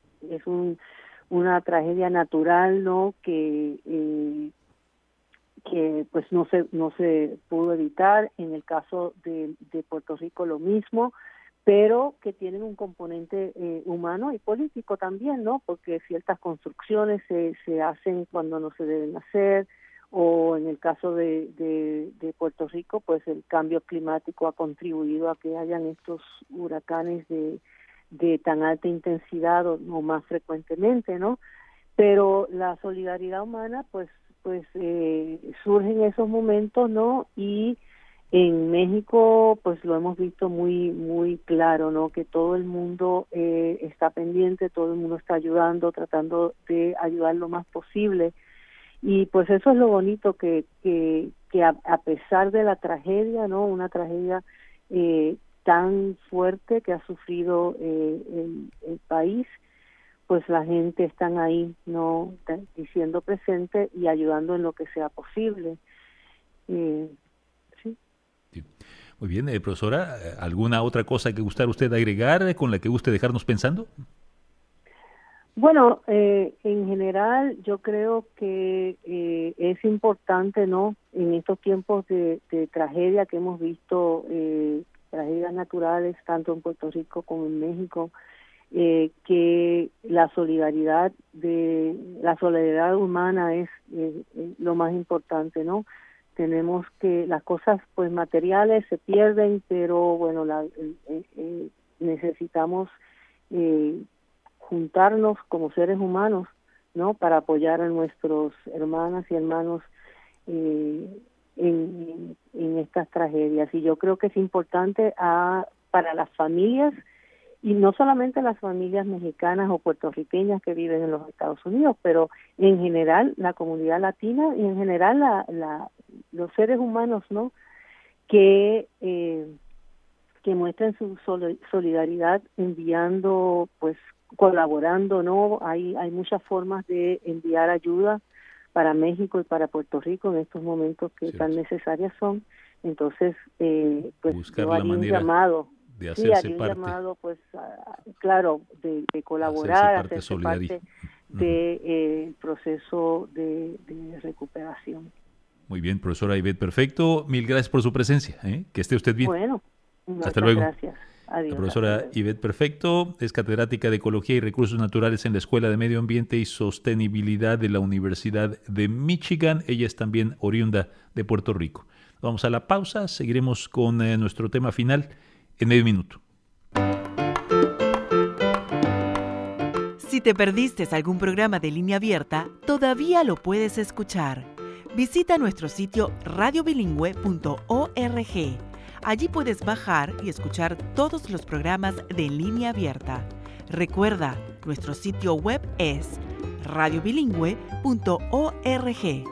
una tragedia natural, ¿no?, que pues no se pudo evitar. En el caso de Puerto Rico lo mismo, pero que tienen un componente humano y político también, ¿no? Porque ciertas construcciones se hacen cuando no se deben hacer, o en el caso de Puerto Rico, pues el cambio climático ha contribuido a que hayan estos huracanes de tan alta intensidad o más frecuentemente, ¿no? Pero la solidaridad humana, pues surge en esos momentos, ¿no? Y en México, pues lo hemos visto muy claro, ¿no? Que todo el mundo está pendiente, todo el mundo está ayudando, tratando de ayudar lo más posible. Y pues eso es lo bonito, que a pesar de la tragedia, ¿no?, una tragedia tan fuerte que ha sufrido el país, pues la gente están ahí, ¿no?, diciendo presente y ayudando en lo que sea posible. Sí. Muy bien, profesora, ¿alguna otra cosa que gustara usted agregar, con la que guste dejarnos pensando? Bueno, en general yo creo que es importante, ¿no?, en estos tiempos de tragedia que hemos visto, tragedias naturales tanto en Puerto Rico como en México, que la solidaridad humana es lo más importante, ¿no? Tenemos que las cosas pues materiales se pierden, pero bueno, necesitamos juntarnos como seres humanos, ¿no?, para apoyar a nuestros hermanas y hermanos en estas tragedias. Y yo creo que es importante para las familias, y no solamente las familias mexicanas o puertorriqueñas que viven en los Estados Unidos, pero en general la comunidad latina y en general los seres humanos, ¿no?, que muestren su solidaridad enviando, pues colaborando, ¿no? Hay muchas formas de enviar ayuda para México y para Puerto Rico en estos momentos que tan necesarias son. Entonces, pues buscar yo haría la manera un llamado, de hacerse haría un parte, llamado, pues claro, de colaborar, hacerse parte del proceso de recuperación. Muy bien, profesora Ivette Perfecto, mil gracias por su presencia, que esté usted bien. Bueno, hasta luego. Gracias. Adiós. La profesora Ivette Perfecto es catedrática de Ecología y Recursos Naturales en la Escuela de Medio Ambiente y Sostenibilidad de la Universidad de Michigan. Ella es también oriunda de Puerto Rico. Vamos a la pausa, seguiremos con nuestro tema final en medio minuto. Si te perdiste algún programa de Línea Abierta, todavía lo puedes escuchar. Visita nuestro sitio radiobilingüe.org. Allí puedes bajar y escuchar todos los programas de Línea Abierta. Recuerda, nuestro sitio web es radiobilingüe.org.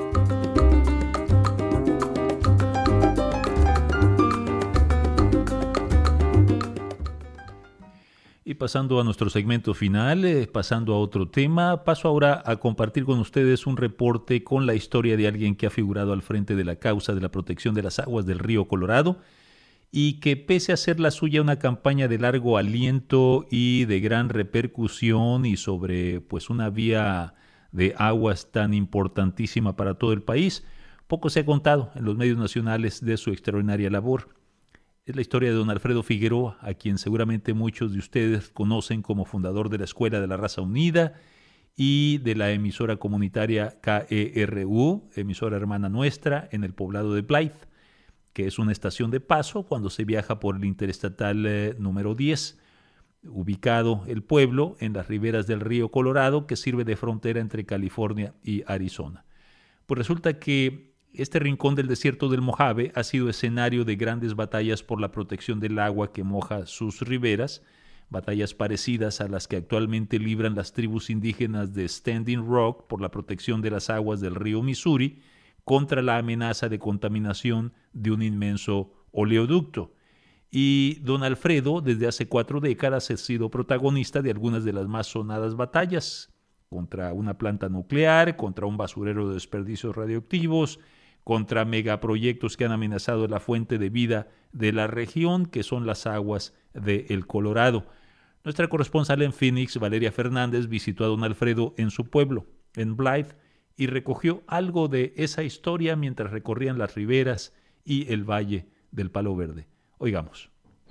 Y pasando a nuestro segmento final, pasando a otro tema, paso ahora a compartir con ustedes un reporte con la historia de alguien que ha figurado al frente de la causa de la protección de las aguas del río Colorado y que, pese a ser la suya una campaña de largo aliento y de gran repercusión y sobre pues una vía de aguas tan importantísima para todo el país, poco se ha contado en los medios nacionales de su extraordinaria labor. Es la historia de don Alfredo Figueroa, a quien seguramente muchos de ustedes conocen como fundador de la Escuela de la Raza Unida y de la emisora comunitaria KERU, emisora hermana nuestra, en el poblado de Blythe, que es una estación de paso cuando se viaja por el interestatal número 10. ubicado el pueblo en las riberas del río Colorado, que sirve de frontera entre California y Arizona. Pues resulta que este rincón del desierto del Mojave ha sido escenario de grandes batallas por la protección del agua que moja sus riberas, batallas parecidas a las que actualmente libran las tribus indígenas de Standing Rock por la protección de las aguas del río Missouri contra la amenaza de contaminación de un inmenso oleoducto. Y don Alfredo, desde hace 4 décadas, ha sido protagonista de algunas de las más sonadas batallas contra una planta nuclear, contra un basurero de desperdicios radioactivos, contra megaproyectos que han amenazado la fuente de vida de la región, que son las aguas del Colorado. Nuestra corresponsal en Phoenix, Valeria Fernández, visitó a don Alfredo en su pueblo, en Blythe, y recogió algo de esa historia mientras recorrían las riberas y el valle del Palo Verde. Oigamos.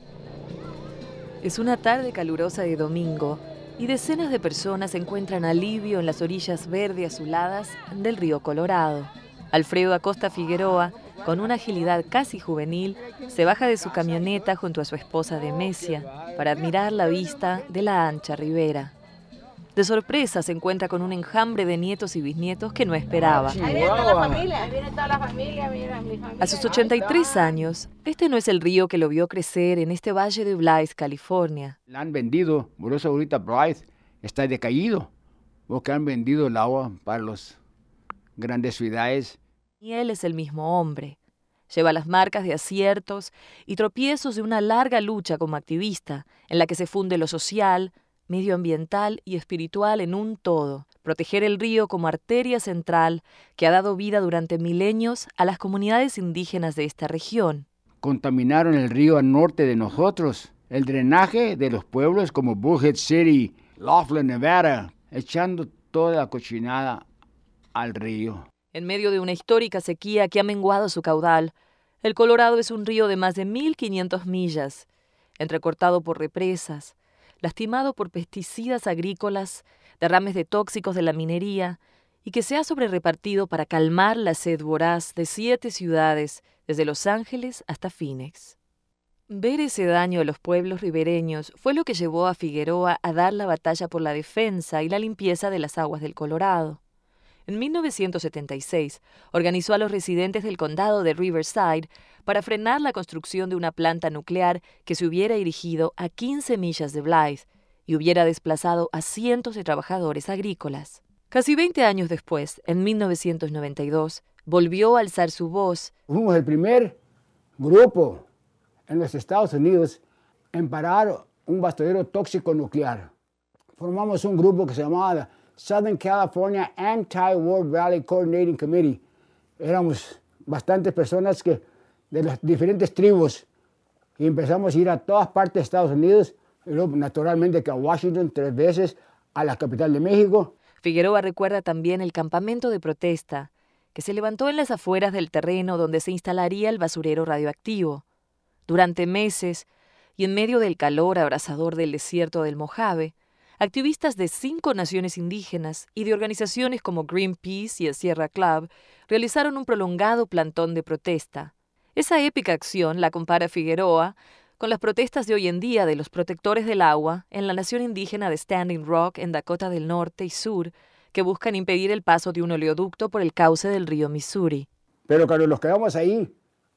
Es una tarde calurosa de domingo y decenas de personas encuentran alivio en las orillas verde azuladas del río Colorado. Alfredo Acosta Figueroa, con una agilidad casi juvenil, se baja de su camioneta junto a su esposa Demesia para admirar la vista de la ancha ribera. De sorpresa se encuentra con un enjambre de nietos y bisnietos que no esperaba. Ahí viene toda la familia, ahí viene toda la familia, mira, mi familia. A sus 83 años, este no es el río que lo vio crecer en este valle de Blythe, California. La han vendido, por eso ahorita Blythe está decaído, porque han vendido el agua para las grandes ciudades. Y él es el mismo hombre. Lleva las marcas de aciertos y tropiezos de una larga lucha como activista, en la que se funde lo social, medioambiental y espiritual en un todo. Proteger el río como arteria central que ha dado vida durante milenios a las comunidades indígenas de esta región. Contaminaron el río al norte de nosotros. El drenaje de los pueblos como Bullhead City, Laughlin, Nevada, echando toda la cochinada al río. En medio de una histórica sequía que ha menguado su caudal, el Colorado es un río de más de 1.500 millas, entrecortado por represas, lastimado por pesticidas agrícolas, derrames de tóxicos de la minería, y que se ha sobrerepartido para calmar la sed voraz de 7 ciudades, desde Los Ángeles hasta Phoenix. Ver ese daño a los pueblos ribereños fue lo que llevó a Figueroa a dar la batalla por la defensa y la limpieza de las aguas del Colorado. En 1976, organizó a los residentes del condado de Riverside para frenar la construcción de una planta nuclear que se hubiera erigido a 15 millas de Blythe y hubiera desplazado a cientos de trabajadores agrícolas. Casi 20 años después, en 1992, volvió a alzar su voz. Fuimos el primer grupo en los Estados Unidos en parar un basurero tóxico nuclear. Formamos un grupo que se llamaba Southern California Anti-War Valley Coordinating Committee. Éramos bastantes personas de las diferentes tribus y empezamos a ir a todas partes de Estados Unidos, y luego naturalmente que a Washington 3 veces, a la capital de México. Figueroa recuerda también el campamento de protesta que se levantó en las afueras del terreno donde se instalaría el basurero radioactivo. Durante meses, y en medio del calor abrasador del desierto del Mojave, activistas de 5 naciones indígenas y de organizaciones como Greenpeace y el Sierra Club realizaron un prolongado plantón de protesta. Esa épica acción la compara Figueroa con las protestas de hoy en día de los protectores del agua en la nación indígena de Standing Rock en Dakota del Norte y Sur, que buscan impedir el paso de un oleoducto por el cauce del río Missouri. Pero cuando nos quedamos ahí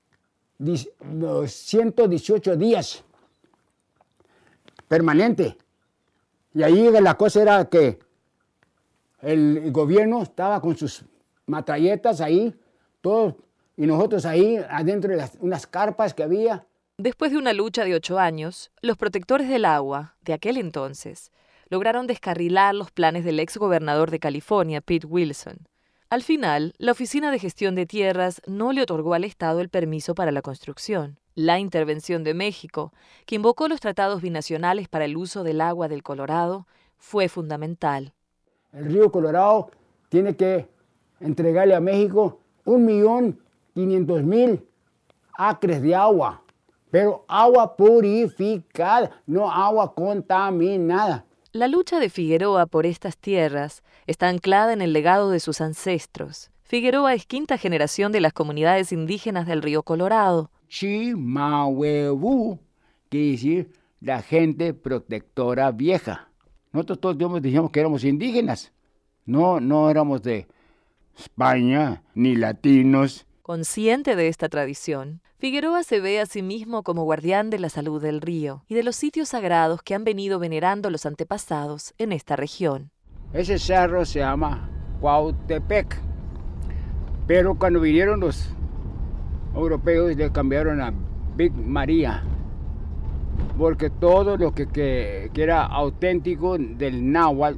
118 días permanente. Y ahí la cosa era que el gobierno estaba con sus matralletas ahí, todos, y nosotros ahí adentro de unas carpas que había. Después de una lucha de 8 años, los protectores del agua, de aquel entonces, lograron descarrilar los planes del ex gobernador de California, Pete Wilson. Al final, la Oficina de Gestión de Tierras no le otorgó al Estado el permiso para la construcción. La intervención de México, que invocó los tratados binacionales para el uso del agua del Colorado, fue fundamental. El río Colorado tiene que entregarle a México 1.500.000 acres de agua, pero agua purificada, no agua contaminada. La lucha de Figueroa por estas tierras está anclada en el legado de sus ancestros. Figueroa es 5ª generación de las comunidades indígenas del río Colorado. Chimahuevu quiere decir la gente protectora vieja. Nosotros todos dijimos que éramos indígenas. No éramos de España ni latinos. Consciente de esta tradición, Figueroa se ve a sí mismo como guardián de la salud del río y de los sitios sagrados que han venido venerando los antepasados en esta región. Ese cerro se llama Cuautepec, pero cuando vinieron los europeos le cambiaron a Big María, porque todo lo que era auténtico del náhuatl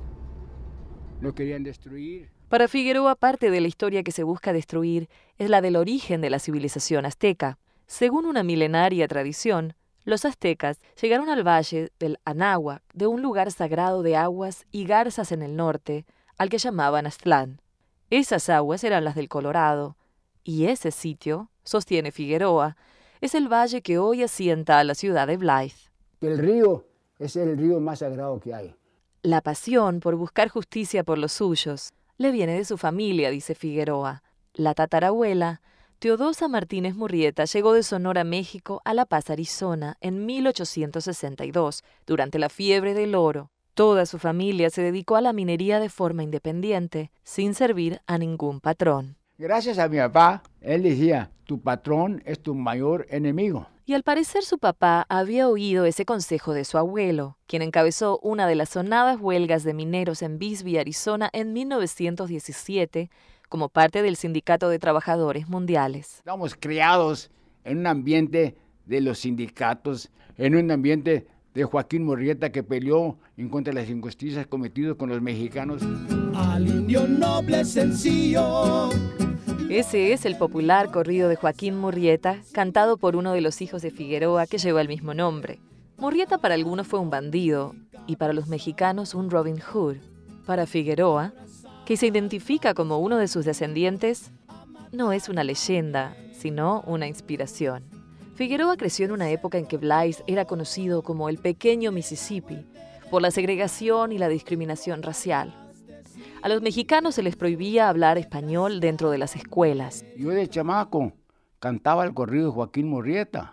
lo querían destruir. Para Figueroa, parte de la historia que se busca destruir es la del origen de la civilización azteca. Según una milenaria tradición, los aztecas llegaron al valle del Anáhuac, de un lugar sagrado de aguas y garzas en el norte, al que llamaban Aztlán. Esas aguas eran las del Colorado, y ese sitio, sostiene Figueroa, es el valle que hoy asienta a la ciudad de Blythe. El río es el río más sagrado que hay. La pasión por buscar justicia por los suyos le viene de su familia, dice Figueroa. La tatarabuela, Teodosa Martínez Murrieta, llegó de Sonora, México, a La Paz, Arizona, en 1862, durante la fiebre del oro. Toda su familia se dedicó a la minería de forma independiente, sin servir a ningún patrón. Gracias a mi papá, él decía, tu patrón es tu mayor enemigo. Y al parecer su papá había oído ese consejo de su abuelo, quien encabezó una de las sonadas huelgas de mineros en Bisbee, Arizona, en 1917, como parte del Sindicato de Trabajadores Mundiales. Estamos criados en un ambiente de los sindicatos, en un ambiente de Joaquín Murrieta, que peleó en contra de las injusticias cometidas con los mexicanos. Al indio noble sencillo. Ese es el popular corrido de Joaquín Murrieta, cantado por uno de los hijos de Figueroa que lleva el mismo nombre. Murrieta para algunos fue un bandido y para los mexicanos un Robin Hood. Para Figueroa, que se identifica como uno de sus descendientes, no es una leyenda, sino una inspiración. Figueroa creció en una época en que Blythe era conocido como el pequeño Mississippi por la segregación y la discriminación racial. A los mexicanos se les prohibía hablar español dentro de las escuelas. Yo de chamaco cantaba el corrido de Joaquín Murrieta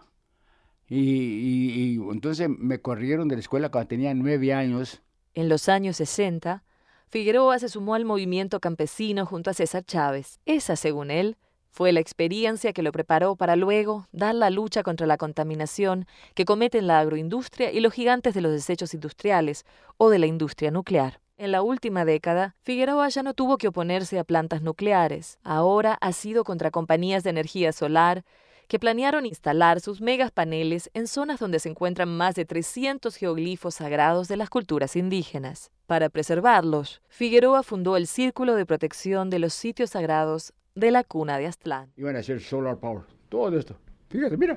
y entonces me corrieron de la escuela cuando tenía 9 años. En los años 60, Figueroa se sumó al movimiento campesino junto a César Chávez. Esa, según él, fue la experiencia que lo preparó para luego dar la lucha contra la contaminación que cometen la agroindustria y los gigantes de los desechos industriales o de la industria nuclear. En la última década, Figueroa ya no tuvo que oponerse a plantas nucleares. Ahora ha sido contra compañías de energía solar que planearon instalar sus megapaneles en zonas donde se encuentran más de 300 geoglifos sagrados de las culturas indígenas. Para preservarlos, Figueroa fundó el Círculo de Protección de los Sitios Sagrados de la Cuna de Aztlán. Iban a hacer solar power, todo esto. Fíjate, mira,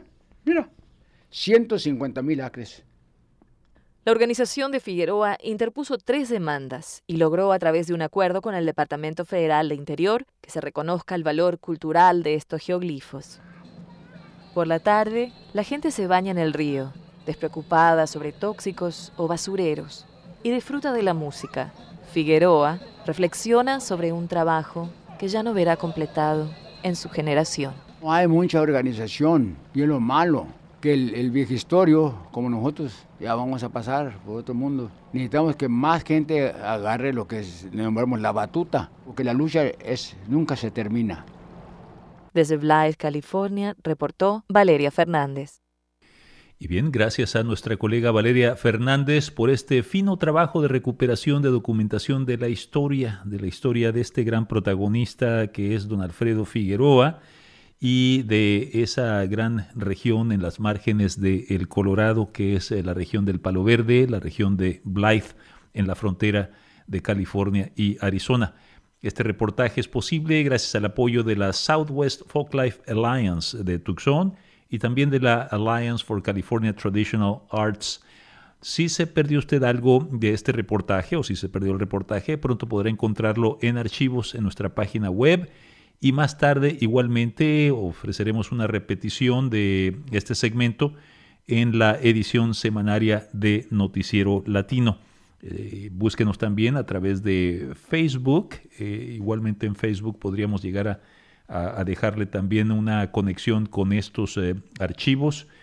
150,000 acres. La organización de Figueroa interpuso 3 demandas y logró a través de un acuerdo con el Departamento Federal de Interior que se reconozca el valor cultural de estos geoglifos. Por la tarde, la gente se baña en el río, despreocupada sobre tóxicos o basureros, y disfruta de la música. Figueroa reflexiona sobre un trabajo que ya no verá completado en su generación. No hay mucha organización, y es lo malo, que el viejistorio, como nosotros, ya vamos a pasar por otro mundo. Necesitamos que más gente agarre lo que nombramos la batuta, porque la lucha nunca se termina. Desde Blythe, California, reportó Valeria Fernández. Y bien, gracias a nuestra colega Valeria Fernández por este fino trabajo de recuperación de documentación de la historia de este gran protagonista que es don Alfredo Figueroa y de esa gran región en las márgenes del Colorado que es la región del Palo Verde, la región de Blythe en la frontera de California y Arizona. Este reportaje es posible gracias al apoyo de la Southwest Folklife Alliance de Tucson y también de la Alliance for California Traditional Arts. Si se perdió usted algo de este reportaje o si se perdió el reportaje, pronto podrá encontrarlo en archivos en nuestra página web y más tarde igualmente ofreceremos una repetición de este segmento en la edición semanaria de Noticiero Latino. Búsquenos también a través de Facebook. Igualmente en Facebook podríamos llegar a dejarle también una conexión con estos archivos.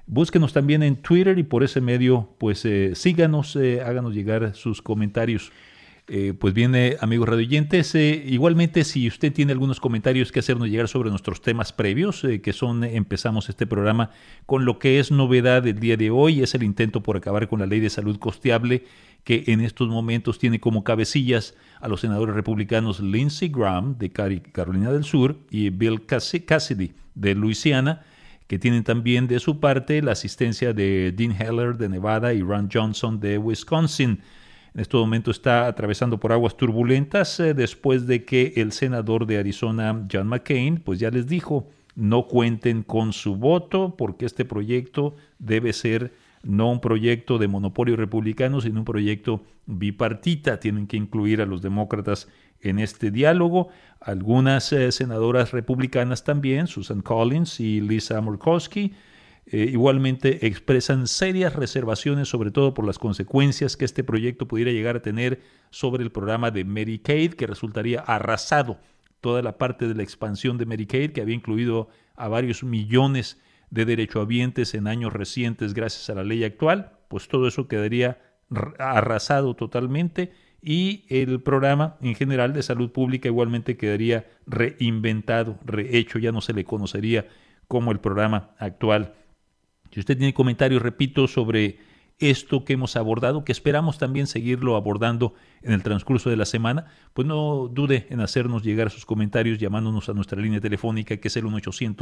Búsquenos también en Twitter y por ese medio, pues síganos, háganos llegar sus comentarios. Pues bien, amigos radioyentes, igualmente si usted tiene algunos comentarios que hacernos llegar sobre nuestros temas previos, que son, empezamos este programa con lo que es novedad del día de hoy, es el intento por acabar con la ley de salud costeable, que en estos momentos tiene como cabecillas a los senadores republicanos Lindsey Graham de Carolina del Sur y Bill Cassidy de Luisiana, que tienen también de su parte la asistencia de Dean Heller de Nevada y Ron Johnson de Wisconsin. En este momento está atravesando por aguas turbulentas después de que el senador de Arizona, John McCain, pues ya les dijo, no cuenten con su voto porque este proyecto debe ser no un proyecto de monopolio republicano, sino un proyecto bipartita. Tienen que incluir a los demócratas en este diálogo. Algunas senadoras republicanas también, Susan Collins y Lisa Murkowski, igualmente expresan serias reservaciones, sobre todo por las consecuencias que este proyecto pudiera llegar a tener sobre el programa de Medicaid, que resultaría arrasado. Toda la parte de la expansión de Medicaid, que había incluido a varios millones de derechohabientes en años recientes gracias a la ley actual, pues todo eso quedaría arrasado totalmente y el programa en general de salud pública igualmente quedaría reinventado, rehecho, ya no se le conocería como el programa actual. Si usted tiene comentarios, repito, sobre esto que hemos abordado, que esperamos también seguirlo abordando en el transcurso de la semana, pues no dude en hacernos llegar sus comentarios llamándonos a nuestra línea telefónica, que es el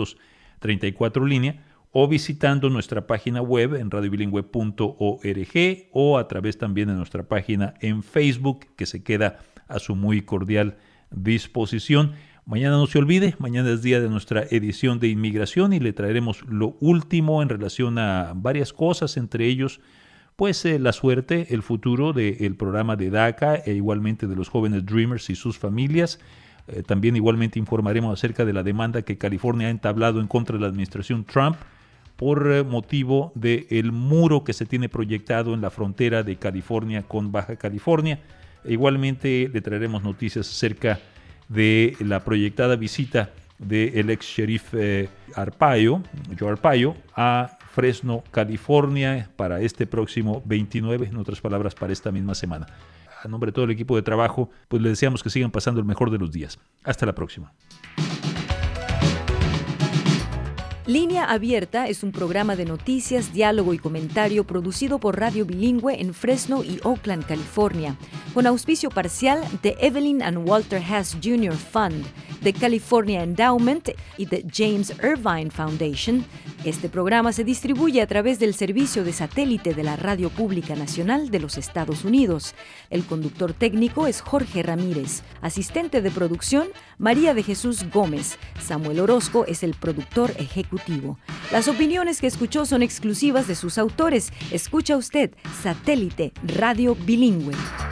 1-800-34-LÍNEA, o visitando nuestra página web en radiobilingüe.org o a través también de nuestra página en Facebook, que se queda a su muy cordial disposición. Mañana no se olvide, mañana es día de nuestra edición de inmigración y le traeremos lo último en relación a varias cosas, entre ellos pues la suerte, el futuro del programa de DACA e igualmente de los jóvenes Dreamers y sus familias. También igualmente informaremos acerca de la demanda que California ha entablado en contra de la administración Trump por motivo del muro que se tiene proyectado en la frontera de California con Baja California. E igualmente le traeremos noticias acerca de la proyectada visita del ex sheriff Joe Arpaio, a Fresno, California, para este próximo 29, en otras palabras, para esta misma semana. A nombre de todo el equipo de trabajo, pues les deseamos que sigan pasando el mejor de los días. Hasta la próxima. Línea Abierta es un programa de noticias, diálogo y comentario producido por Radio Bilingüe en Fresno y Oakland, California, con auspicio parcial de Evelyn and Walter Hess Jr. Fund, de California Endowment y de James Irvine Foundation. Este programa se distribuye a través del servicio de satélite de la Radio Pública Nacional de los Estados Unidos. El conductor técnico es Jorge Ramírez. Asistente de producción, María de Jesús Gómez. Samuel Orozco es el productor ejecutivo. Las opiniones que escuchó son exclusivas de sus autores. Escucha usted Satélite Radio Bilingüe.